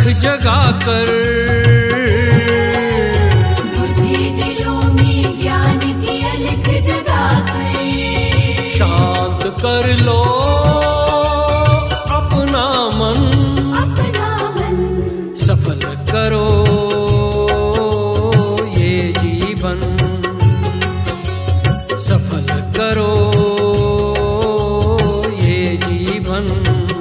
जगाकर मुझे दिलों में ज्ञान की अलख जगाकर शांत कर लो अपना मन, सफल करो ये जीवन, सफल करो ये जीवन।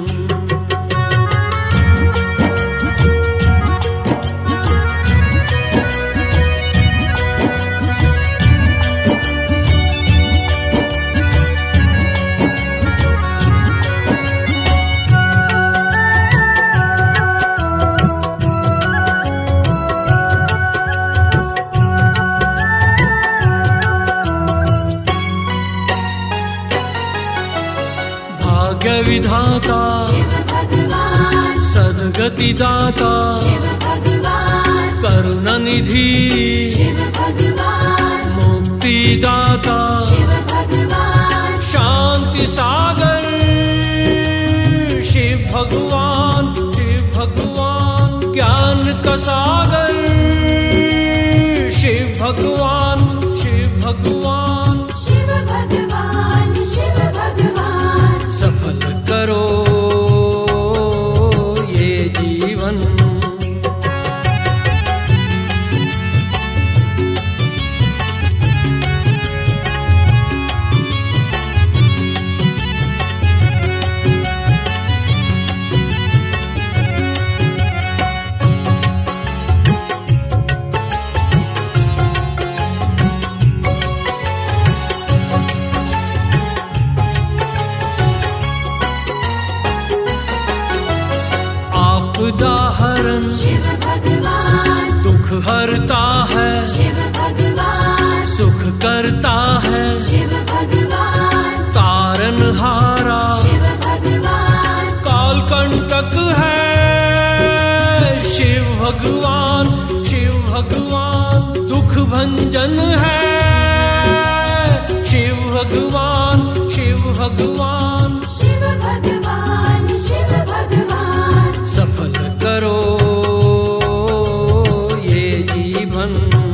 भाग्य विधाता शिव भगवान, सद्गति दाता शिव भगवान, करुणा निधि शिव भगवान, मुक्ति दाता शिव भगवान, शांति सागर शिव भगवान, शिव भगवान ज्ञान का सागर शिव भगवान, शिव भगवान शिव भगवान, शिव भगवान सफल करो ये जीवन। उदाहरण शिव भगवान, दुख हरता है शिव भगवान, सुख करता है शिव भगवान, तारन हारा शिव भगवान, काल कंटक है शिव भगवान, शिव भगवान दुख भंजन है शिव भगवान, शिव भगवान शिव भगवान, शिव भगवान सफल करो ये जीवन।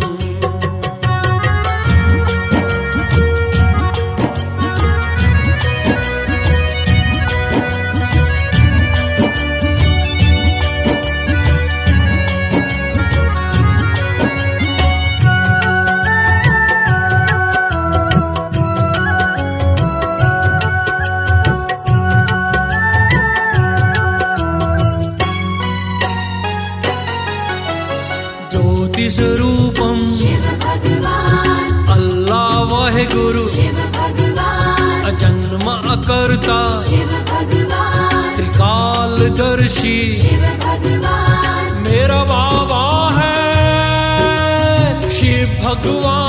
ज्योति स्वरूपम शिव भगवान, अल्लाह वाहे गुरु शिव भगवान, अजन्म अकर्ता शिव भगवान, त्रिकालदर्शी शिव भगवान मेरा बाबा है शिव भगवान।